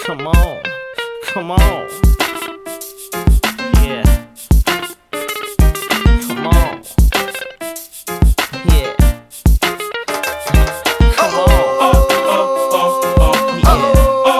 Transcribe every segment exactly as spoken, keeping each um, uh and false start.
Come on, come on. Yeah. Come on. Yeah. Come on. Oh, oh, oh, oh, Yeah.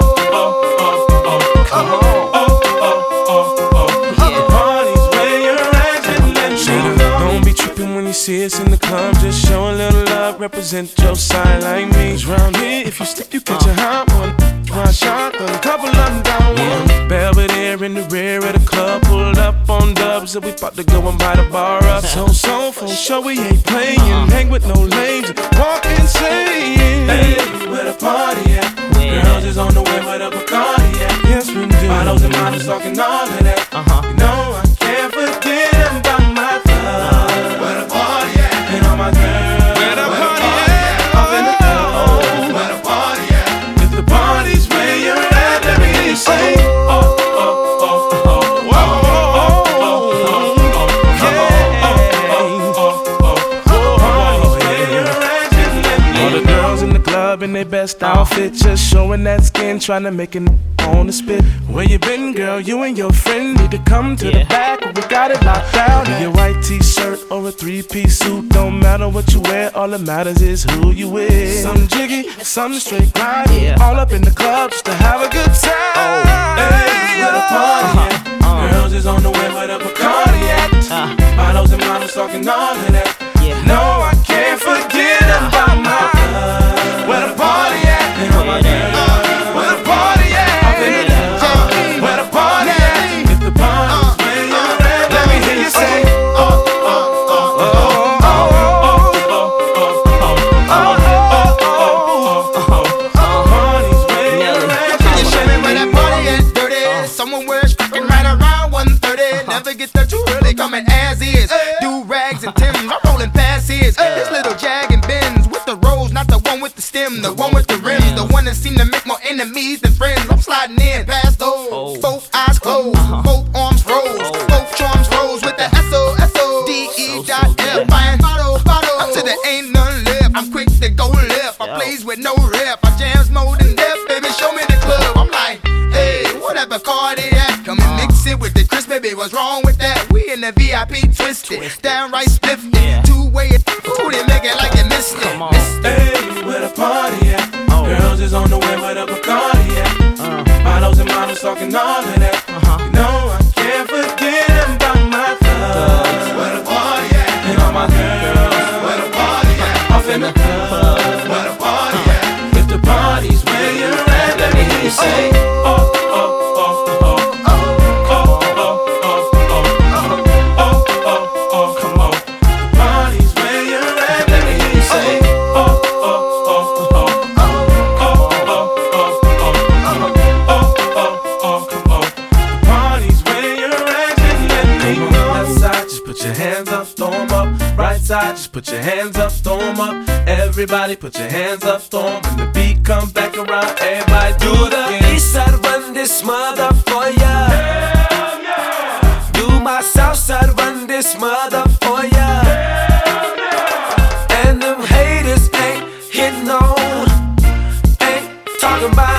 oh, Come on. oh, oh, oh. Yeah. The party's where you're at, and let me know. Don't be tripping when you see us in the club. Just show a little love, represent your side like me. 'Cause round here, if you slip, you catch a hot one. One shot, a couple of them down one. Belvedere in the rear of the club, pulled up on dubs, and we about to go and buy the bar up. So, so, for sure we ain't playing. Hang with no lames, walk insane. Hey, where the party at? Yeah. Girls is on the way where the Bacardi at. Yes, we do. Bottles and models talking all of that. Uh-huh. You know I can't forget about my thug. Where the party at? And all my girls. Where the party at? Up in the club. Where the party at? If the party's where you're at, let me hear you say, oh, oh, oh, oh, oh, oh, oh, oh, all the girls in the club in their best outfit, just showing that skin, trying to make it on the spit. Where you been, girl? You and your friend need to come to Yeah. the back. We got it locked down. Be a white t-shirt or a three-piece suit, don't matter what you wear. All that matters is who you with. Some jiggy, some straight grind. Yeah. All up in the club just to have a good time. Oh. Hey, where the party at? Uh-huh. Girls is on the way where the Bacardi at. Uh. Bottles and models talking all of that. Yeah. No, I can't forget about my love. Where the party at? And all my girls. Where the party at? Up in the club. Where the party at? If the party's where you're at, let me hear you say, oh, oh, oh, oh, oh, oh, oh, oh, oh, oh, oh. Party's where you're at. Can you show me where that party at? Dirty. Someone where it's cracking right around one thirty. Never get there too early, coming as is. Do rags and Timbs, I'm rolling past his. This little Jag and Benz with the rolls, not the one with the stem, the one with the rims, the one that seem to make more enemies than friends. I'm sliding in past those, both eyes closed, both arms rose, both charms rose with the S O S O D E dot F. Buying bottle, bottle, till there ain't none left. I'm quick to go left. I plays with no rep. I jams more than death, baby. Show me the club. I'm like, hey, whatever car they at, come and mix it with the Chris, baby. What's wrong with that? We in the V I P twisted, downright spiffed. Two way it, ooh, they make it like you missed it. Come on. Missed it. Hey, where the party at? Oh. Girls is on the way where the Bacardi at. Uh. Bottles and models talking all of that. Uh-huh. You know I can't forget about my thugs. Where the party at? And all my girls. Where the party at? Off in the club. Where the party at? If the party's where you're at, let me hear you say, oh, oh, oh, oh, oh, oh, oh, oh, oh, oh, oh, oh, come on. The party's where you're at, let me hear you say, oh, oh, oh, oh, oh, oh, oh, oh, oh, oh, oh, come on. The party's where you're at, just let me know. Left side, just put your hands up, throw 'em up. Right side, just put your hands up, throw 'em up. Everybody put your hands up, throw 'em. When the beat comes back around, everybody do it again. East side run this mother for ya. Hell yeah! Do my south side run this mother for ya. Hell yeah! And them haters ain't hitting on, ain't talking about